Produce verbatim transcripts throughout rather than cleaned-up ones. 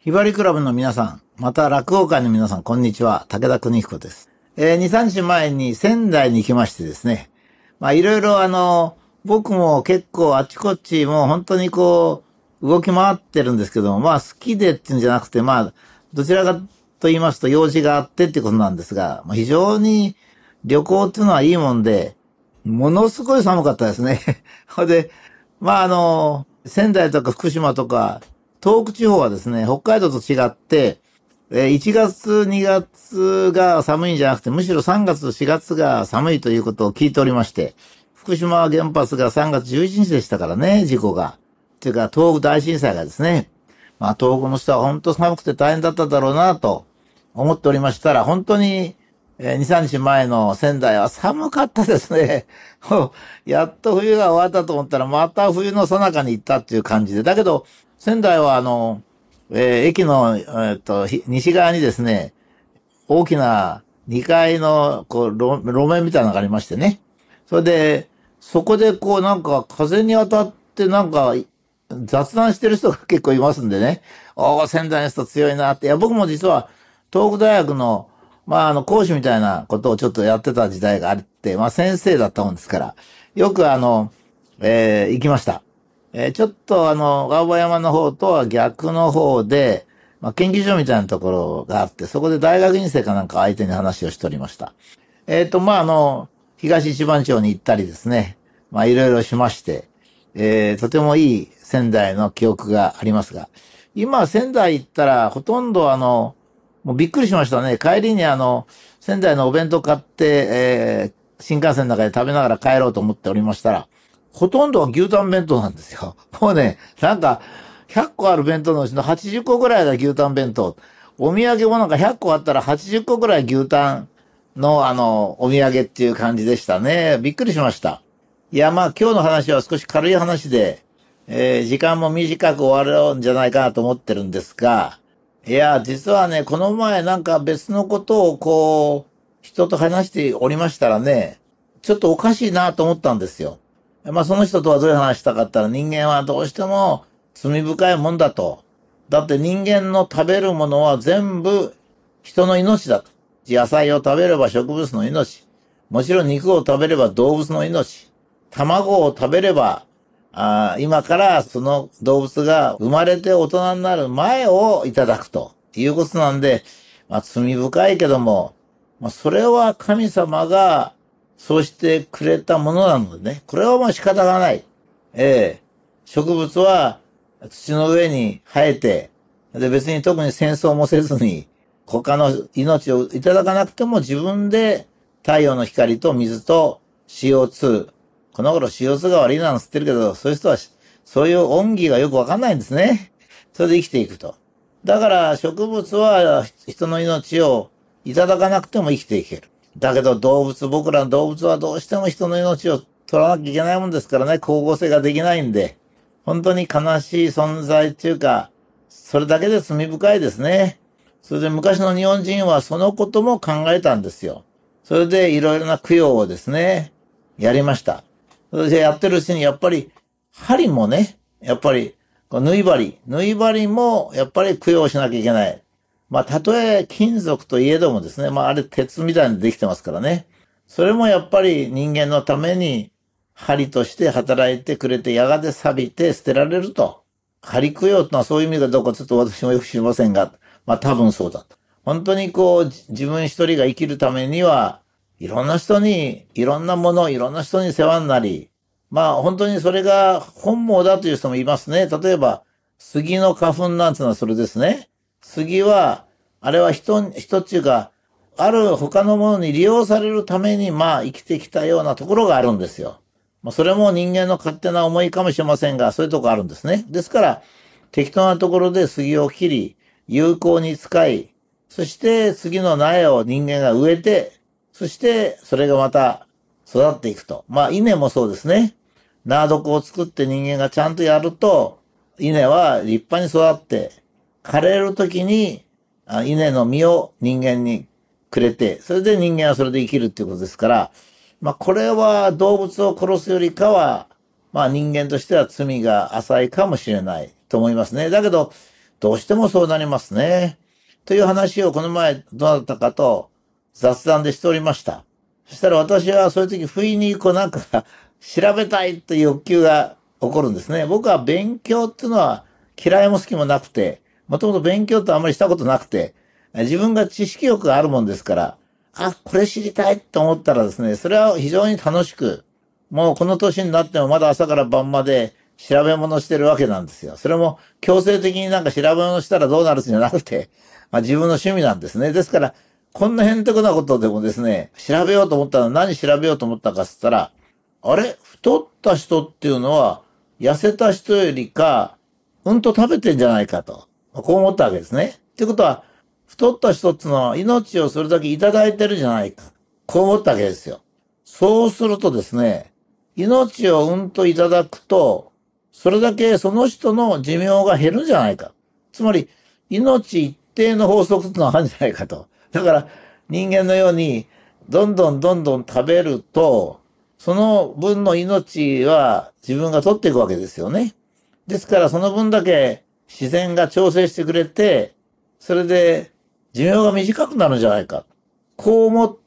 ひばりクラブの皆さん、また落語会の皆さん、こんにちは。武田邦彦です。えー、に、さんにちまえに仙台に行きましてですね。まあ、いろいろあの、僕も結構あちこちもう本当にこう、動き回ってるんですけども、まあ、好きでっていうんじゃなくて、まあ、どちらかと言いますと用事があってってことなんですが、まあ、非常に旅行っていうのはいいもんで、ものすごい寒かったですね。ほんで、まあ、あの、仙台とか福島とか、東北地方はですね、北海道と違って、えーいちがつ、にがつが寒いんじゃなくて、むしろさんがつ、しがつが寒いということを聞いておりまして、福島原発がさんがつじゅういちにちでしたからね、事故が。というか、東北大震災がですね、まあ、東北の人は本当寒くて大変だっただろうなと思っておりましたら、本当に、えーに、さんにちまえの仙台は寒かったですね。やっと冬が終わったと思ったら、また冬の最中に行ったっていう感じで。だけど、仙台はあの、えー駅の、えーっと、ひ西側にですね、大きなにかいの、こう、路路面みたいなのがありましてね。それで、そこでこうなんか風に当たってなんか雑談してる人が結構いますんでね。おー、仙台の人強いなって。いや、僕も実は東北大学の、まあ、あの、講師みたいなことをちょっとやってた時代があって、まあ、先生だったもんですから、よくあの、えー行きました。えーちょっとあの、青葉山の方とは逆の方で、まあ、研究所みたいなところがあって、そこで大学院生かなんか相手に話をしておりました。えっと、まあ、あの、東一番町に行ったりですね、まあ、いろいろしまして、えーとてもいい仙台の記憶がありますが、今仙台行ったらほとんどあの、もうびっくりしましたね。帰りにあの、仙台のお弁当買って、えー新幹線の中で食べながら帰ろうと思っておりましたら、ほとんどは牛タン弁当なんですよ。もうね、なんか、ひゃっこある弁当のうちのはちじゅっこぐらいが牛タン弁当。お土産もなんかひゃっこあったらはちじゅっこぐらい牛タンのあの、お土産っていう感じでしたね。びっくりしました。いや、まあ今日の話は少し軽い話で、えー時間も短く終わるんじゃないかなと思ってるんですが、いや、実はね、この前なんか別のことをこう、人と話しておりましたらね、ちょっとおかしいなと思ったんですよ。まあその人とはどういう話したかったら人間はどうしても罪深いもんだと。だって人間の食べるものは全部人の命だと。野菜を食べれば植物の命。もちろん肉を食べれば動物の命。卵を食べれば、あー今からその動物が生まれて大人になる前をいただくということなんで、まあ罪深いけども、まあそれは神様がそうしてくれたものなのでね、これはまあ仕方がない。ええ植物は土の上に生えて、で別に特に戦争もせずに、他の命をいただかなくても自分で太陽の光と水と シーオーツー、この頃 シーオーツー が悪いなんつってるけど、そういう人はそういう恩義がよくわかんないんですね。それで生きていくと。だから植物は人の命をいただかなくても生きていける。だけど動物、僕らの動物はどうしても人の命を取らなきゃいけないもんですからね、光合成ができないんで、本当に悲しい存在っていうか、それだけで罪深いですね。それで昔の日本人はそのことも考えたんですよ。それでいろいろな供養をですね、やりました。それでやってるうちにやっぱり針もね、やっぱりこう縫い針、縫い針もやっぱり供養しなきゃいけない。まあ、たとえ金属といえどもですね、まあ、あれ鉄みたいにできてますからね。それもやっぱり人間のために針として働いてくれて、やがて錆びて捨てられると。針供養ってのはそういう意味かどうかちょっと私もよく知りませんが、まあ多分そうだと。本当にこう、じ自分一人が生きるためには、いろんな人に、いろんなもの、いろんな人に世話になり、まあ本当にそれが本望だという人もいますね。例えば、杉の花粉なんていうのはそれですね。杉は、あれは人、人っていうか、ある他のものに利用されるために、まあ生きてきたようなところがあるんですよ。まあそれも人間の勝手な思いかもしれませんが、そういうとこあるんですね。ですから、適当なところで杉を切り、有効に使い、そして次の苗を人間が植えて、そしてそれがまた育っていくと。まあ稲もそうですね。縄床を作って人間がちゃんとやると、稲は立派に育って、枯れる時にあ稲の実を人間にくれて、それで人間はそれで生きるっていうことですから、まあこれは動物を殺すよりかは、まあ人間としては罪が浅いかもしれないと思いますね。だけど、 どうしてもそうなりますね。という話をこの前どなたかと雑談でしておりました。そしたら私はそういう時不意にこうなんか調べたいという欲求が起こるんですね。僕は勉強っていうのは嫌いも好きもなくて、もともと勉強ってあんまりしたことなくて、自分が知識欲があるもんですから、あ、これ知りたいと思ったらですね、それは非常に楽しく、もうこの年になってもまだ朝から晩まで調べ物してるわけなんですよ。それも強制的になんか調べ物したらどうなるんじゃなくて、まあ自分の趣味なんですね。ですから、こんなへんてこなことでもですね、調べようと思ったら何調べようと思ったかっつったら、あれ太った人っていうのは、痩せた人よりか、うんと食べてんじゃないかと。こう思ったわけですね。ってことは、太った人っていうのは命をそれだけいただいてるじゃないか。こう思ったわけですよ。そうするとですね、命をうんといただくと、それだけその人の寿命が減るんじゃないか。つまり、命一定の法則ってのはあるんじゃないかと。だから、人間のように、どんどんどんどん食べると、その分の命は自分が取っていくわけですよね。ですから、その分だけ自然が調整してくれて、それで寿命が短くなるんじゃないか。こう思って、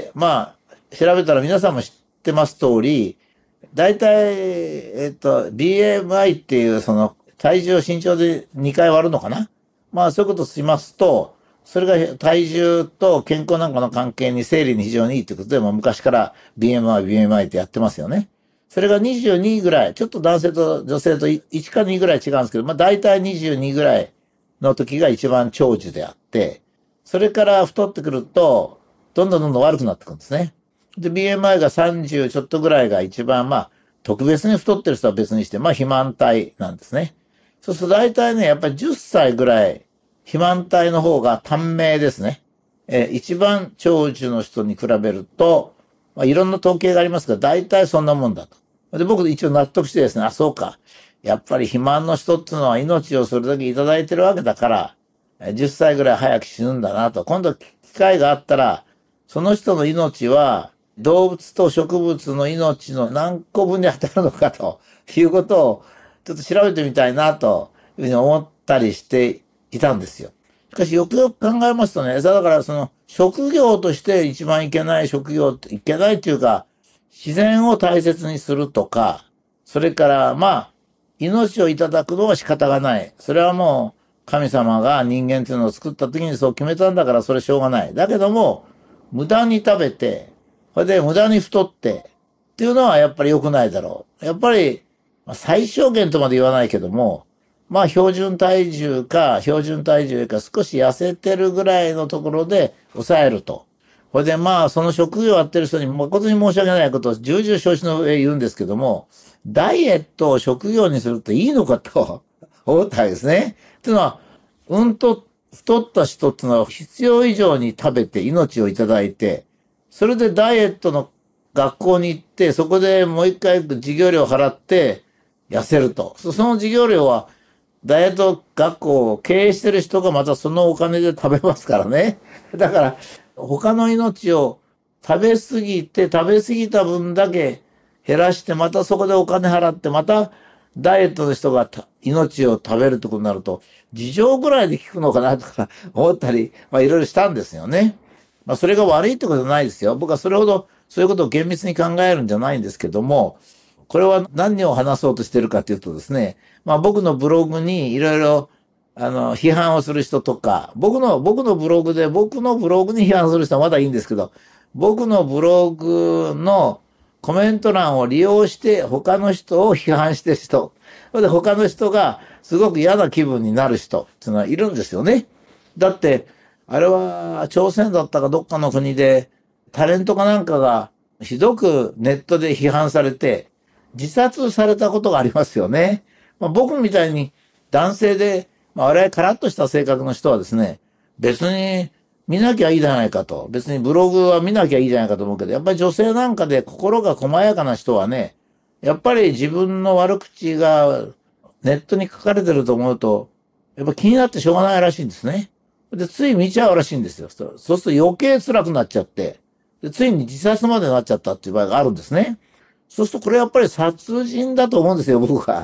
まあ、調べたら皆さんも知ってます通り、大体、えっと、ビーエムアイ っていうその体重を身長でにかい割るのかな。まあそういうことをしますと、それが体重と健康なんかの関係に生理に非常にいいということで、もう昔から ビーエムアイ、ビーエムアイ ってやってますよね。それがにじゅうにぐらい、ちょっと男性と女性といちかにぐらい違うんですけど、まあ大体にじゅうにぐらいの時が一番長寿であって、それから太ってくると、どんどんどんどん悪くなってくるんですね。で、ビーエムアイ がさんじゅうちょっとぐらいが一番、まあ、特別に太ってる人は別にして、まあ、肥満体なんですね。そうすると大体ね、やっぱりじゅっさいぐらい、肥満体の方が短命ですね。えー、一番長寿の人に比べると、まあ、いろんな統計がありますが、大体そんなもんだと。で、僕一応納得してですね、あ、そうか。やっぱり肥満の人っていうのは命をそれだけいただいてるわけだから、じゅっさいぐらい早く死ぬんだなと。今度機会があったら、その人の命は動物と植物の命の何個分に当たるのかということをちょっと調べてみたいなというふうに思ったりしていたんですよ。しかしよくよく考えますとね、だからその職業として一番いけない職業っていけないっていうか、自然を大切にするとか、それからまあ、命をいただくのは仕方がない。それはもう神様が人間っていうのを作った時にそう決めたんだからそれしょうがない。だけども、無駄に食べて、それで無駄に太って、っていうのはやっぱり良くないだろう。やっぱり、まあ、最小限とまで言わないけども、まあ標準体重か、標準体重か少し痩せてるぐらいのところで抑えると。これでまあその職業をやってる人に誠に申し訳ないことを重々承知の上言うんですけども、ダイエットを職業にするといいのかと思ったわけですね。っていうのは、うんと太った人っていうのは必要以上に食べて命をいただいて、それでダイエットの学校に行って、そこでもう一回授業料払って痩せると。その授業料はダイエット学校を経営してる人がまたそのお金で食べますからね。だから他の命を食べ過ぎて食べ過ぎた分だけ減らしてまたそこでお金払ってまたダイエットの人が命を食べるってことになると事情ぐらいで効くのかなとか思ったり、まあいろいろしたんですよね。まあそれが悪いってことはないですよ。僕はそれほどそういうことを厳密に考えるんじゃないんですけども、これは何を話そうとしてるかというとですね、まあ僕のブログにいろいろあの批判をする人とか、僕の、僕のブログで僕のブログに批判する人はまだいいんですけど、僕のブログのコメント欄を利用して他の人を批判してる人、それで他の人がすごく嫌な気分になる人っていうのはいるんですよね。だって、あれは朝鮮だったかどっかの国でタレントかなんかがひどくネットで批判されて自殺されたことがありますよね。まあ、僕みたいに男性で、まあ、我々カラッとした性格の人はですね、別に見なきゃいいじゃないかと。別にブログは見なきゃいいじゃないかと思うけど、やっぱり女性なんかで心が細やかな人はね、やっぱり自分の悪口がネットに書かれてると思うと、やっぱ気になってしょうがないらしいんですね。で、つい見ちゃうらしいんですよ。そうすると余計辛くなっちゃって、でついに自殺までなっちゃったっていう場合があるんですね。そうするとこれやっぱり殺人だと思うんですよ、僕は。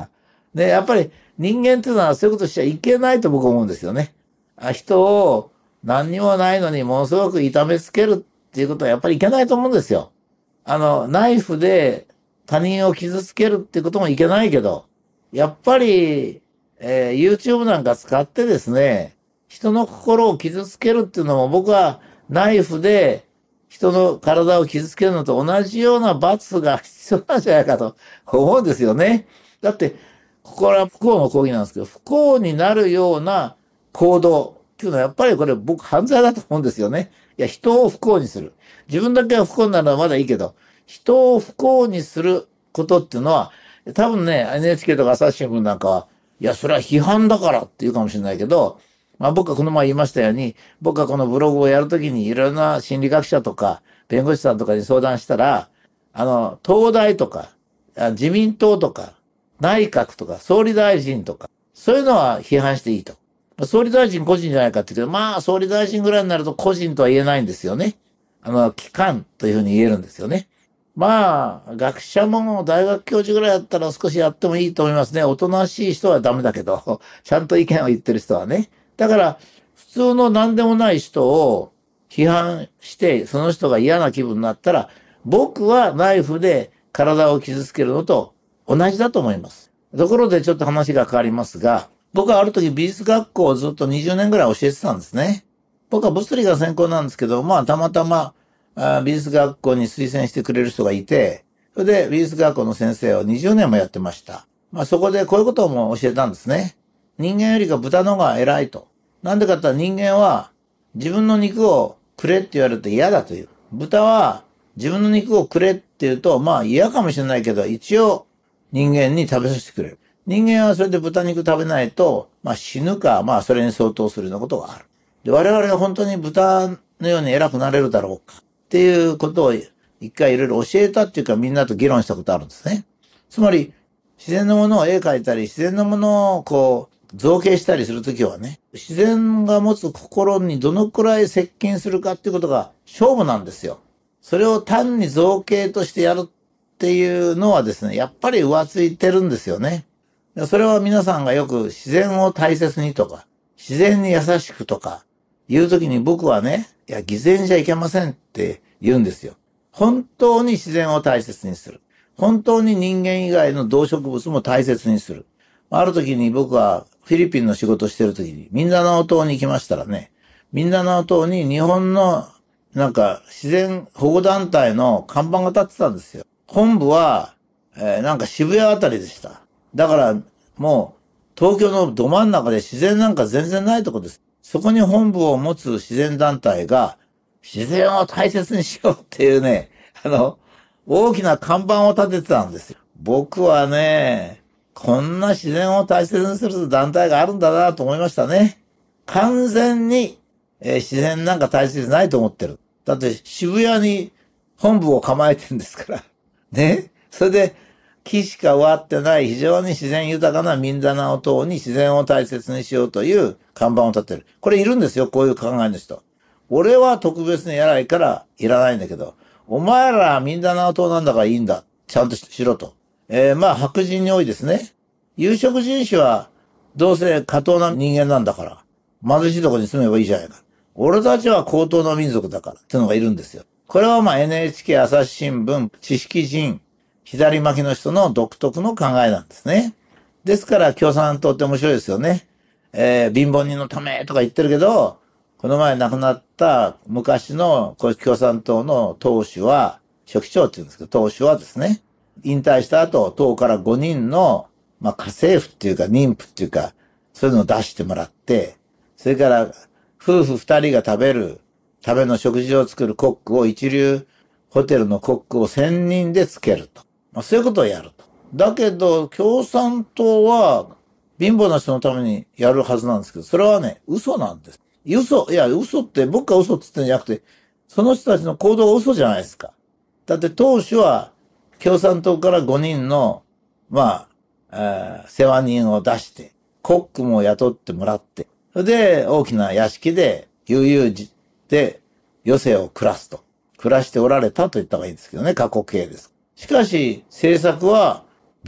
で、やっぱり人間っていうのはそういうことしちゃいけないと僕は思うんですよね。あ、人を何にもないのにものすごく痛めつけるっていうことはやっぱりいけないと思うんですよ。あの、ナイフで他人を傷つけるっていうこともいけないけど、やっぱり、えー YouTube なんか使ってですね、人の心を傷つけるっていうのも僕はナイフで人の体を傷つけるのと同じような罰が必要なんじゃないかと思うんですよね。だって、これは不幸の抗議なんですけど、不幸になるような行動っていうのはやっぱりこれ僕犯罪だと思うんですよね。いや、人を不幸にする。自分だけが不幸になるのはまだいいけど、人を不幸にすることっていうのは、多分ね、エヌエイチケー とか朝日新聞なんかは、いや、それは批判だからって言うかもしれないけど、まあ僕はこの前言いましたように、僕はこのブログをやるときにいろんな心理学者とか弁護士さんとかに相談したら、あの、東大とか、あ自民党とか、内閣とか、総理大臣とか、そういうのは批判していいと。総理大臣個人じゃないかって言うけど、まあ、総理大臣ぐらいになると個人とは言えないんですよね。あの、機関というふうに言えるんですよね。まあ、学者も大学教授ぐらいだったら少しやってもいいと思いますね。おとなしい人はダメだけど、ちゃんと意見を言ってる人はね。だから、普通の何でもない人を批判して、その人が嫌な気分になったら、僕はナイフで体を傷つけるのと同じだと思います。ところでちょっと話が変わりますが、僕はある時美術学校をずっとにじゅうねんぐらい教えてたんですね。僕は物理が専攻なんですけど、まあたまたまあ美術学校に推薦してくれる人がいて、それで美術学校の先生をにじゅうねんもやってました。まあそこでこういうことも教えたんですね。人間よりか豚の方が偉いと。なんでかって言ったら人間は自分の肉をくれって言われると嫌だという。豚は自分の肉をくれって言うと、まあ嫌かもしれないけど、一応人間に食べさせてくれる。人間はそれで豚肉食べないと、まあ死ぬか、まあそれに相当するようなことがある。で、我々が本当に豚のように偉くなれるだろうかっていうことを一回いろいろ教えたっていうかみんなと議論したことあるんですね。つまり、自然のものを絵描いたり、自然のものをこう、造形したりするときはね、自然が持つ心にどのくらい接近するかっていうことが勝負なんですよ。それを単に造形としてやるっていうのはですね、やっぱり浮ついてるんですよね。それは皆さんがよく自然を大切にとか、自然に優しくとか言うときに僕はね、いや、偽善じゃいけませんって言うんですよ。本当に自然を大切にする。本当に人間以外の動植物も大切にする。ある時に僕はフィリピンの仕事してる時にミンダナオ島に行きましたらね、ミンダナオ島に日本のなんか自然保護団体の看板が立ってたんですよ。本部は、えーなんか渋谷あたりでした。だからもう東京のど真ん中で自然なんか全然ないとこです。そこに本部を持つ自然団体が自然を大切にしようっていうね、あの、大きな看板を立ててたんですよ。僕はね、こんな自然を大切にする団体があるんだなと思いましたね。完全に、えー自然なんか大切じゃないと思ってる。だって渋谷に本部を構えてるんですから。ね。それで、木しか植わってない非常に自然豊かなミンダナオ島に自然を大切にしようという看板を立てる。これいるんですよ、こういう考えの人。俺は特別に偉いからいらないんだけど、お前らミンダナオ島なんだからいいんだ。ちゃんとしろと。えー、まあ白人に多いですね。有色人種はどうせ下等な人間なんだから、貧しいところに住めばいいじゃないか。俺たちは高等な民族だからっていうのがいるんですよ。これはまあ エヌエイチケー 朝日新聞、知識人、左巻きの人の独特の考えなんですね。ですから共産党って面白いですよね。えー、貧乏人のためとか言ってるけど、この前亡くなった昔の共産党の党首は、書記長って言うんですけど、党首はですね、引退した後、党からごにんの、まあ家政婦っていうか妊婦っていうか、そういうのを出してもらって、それから夫婦二人が食べるための食事を作るコックを一流ホテルのコックを千人でつけると。まあそういうことをやると。だけど、共産党は貧乏な人のためにやるはずなんですけど、それはね、嘘なんです。嘘、いや、嘘って僕が嘘って言ってんじゃなくて、その人たちの行動が嘘じゃないですか。だって当初は共産党からごにんの、まあ、えー世話人を出して、コックも雇ってもらって、それで大きな屋敷で悠々自で余生を暮らすと。暮らしておられたと言った方がいいんですけどね、過去形です。しかし、政策は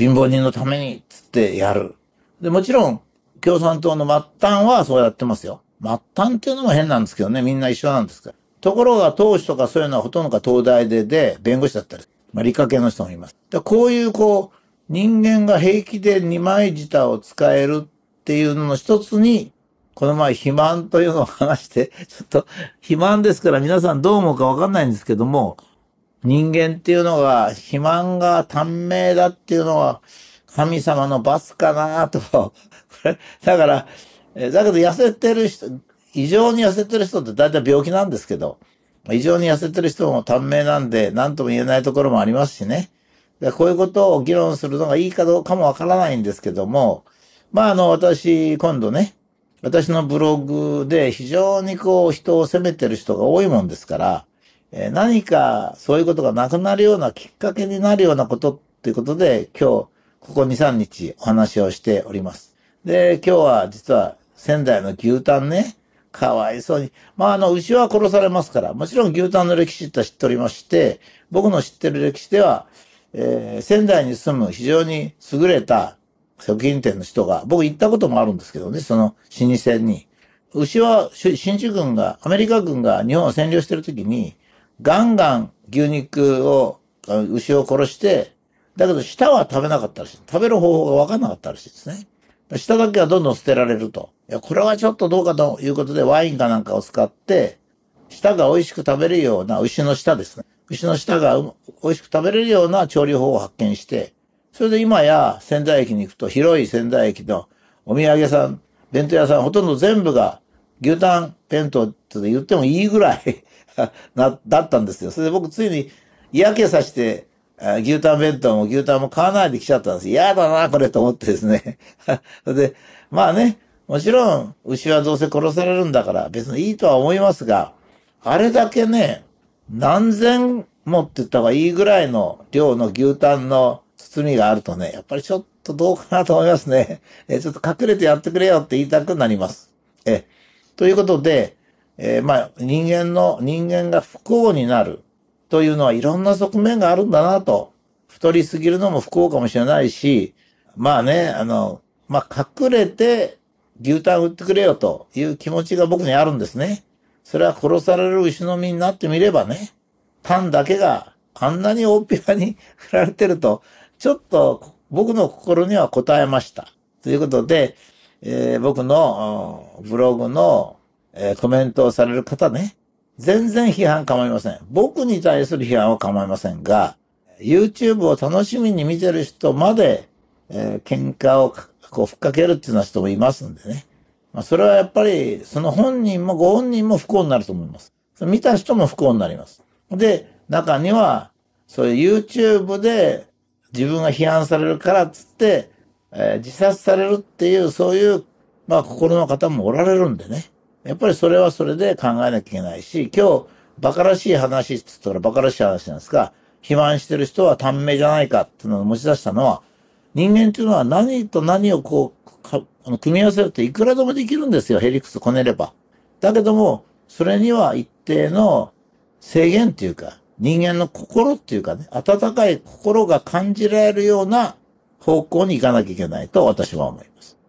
貧乏人のために、つってやる。で、もちろん、共産党の末端はそうやってますよ。末端っていうのも変なんですけどね、みんな一緒なんですから。ところが、党首とかそういうのはほとんどが東大でで、弁護士だったり、まあ理科系の人もいます。でこういう、こう、人間が平気で二枚舌を使えるっていうのの一つに、この前肥満というのを話して、ちょっと肥満ですから皆さんどう思うかわかんないんですけども、人間っていうのが肥満が短命だっていうのは神様の罰かなと。これ、だから、だけど痩せてる人、異常に痩せてる人って大体病気なんですけど、異常に痩せてる人も短命なんで何とも言えないところもありますしね。こういうことを議論するのがいいかどうかもわからないんですけども、まああの私今度ね、私のブログで非常にこう人を責めてる人が多いもんですから、えー、何かそういうことがなくなるようなきっかけになるようなことっていうことで今日ここに、さんにちお話をしております。で、今日は実は仙台の牛タンね、かわいそうに。まああの牛は殺されますから、もちろん牛タンの歴史って知っておりまして、僕の知ってる歴史では、えー、仙台に住む非常に優れた食品店の人が、僕行ったこともあるんですけどね、その老舗に。牛は、進駐軍が、アメリカ軍が日本を占領してる時に、ガンガン牛肉を、牛を殺して、だけど舌は食べなかったらしい。食べる方法が分からなかったらしいですね。舌だけはどんどん捨てられると。いや、これはちょっとどうかということでワインかなんかを使って、舌が美味しく食べれるような牛の舌ですね。牛の舌が美味しく食べれるような調理法を発見して、それで今や仙台駅に行くと広い仙台駅のお土産屋さん、弁当屋さんほとんど全部が牛タン弁当って言ってもいいぐらいな、だったんですよ。それで僕ついに嫌気さして、牛タン弁当も牛タンも買わないで来ちゃったんです。嫌だな、これと思ってですね。それで、まあね、もちろん牛はどうせ殺されるんだから別にいいとは思いますが、あれだけね、何千もって言った方がいいぐらいの量の牛タンの包みがあるとね、やっぱりちょっとどうかなと思いますね。え、ちょっと隠れてやってくれよって言いたくなります。え、ということで、えー、まあ人間の、人間が不幸になるというのはいろんな側面があるんだなと。太りすぎるのも不幸かもしれないし、まあね、あの、まあ隠れて牛タン売ってくれよという気持ちが僕にあるんですね。それは殺される牛の身になってみればね、タンだけがあんなに大っぴらに振られてると、ちょっと僕の心には応えました。ということで、えー、僕のブログの、えー、コメントをされる方ね、全然批判構いません。僕に対する批判は構いませんが、YouTube を楽しみに見てる人まで、えー、喧嘩をこうふっかけるっていうような人もいますんでね。まあ、それはやっぱり、その本人もご本人も不幸になると思います。見た人も不幸になります。で、中には、そういう YouTube で自分が批判されるからっつって、えー、自殺されるっていう、そういう、まあ、心の方もおられるんでね。やっぱりそれはそれで考えなきゃいけないし、今日、馬鹿らしい話って言ったら馬鹿らしい話なんですが、肥満してる人は短命じゃないかっていうのを持ち出したのは、人間っていうのは何と何をこう、かあの組み合わせるっていくらでもできるんですよ。ヘリクスこねれば。だけども、それには一定の制限っていうか、人間の心っていうかね、温かい心が感じられるような方向に行かなきゃいけないと私は思います。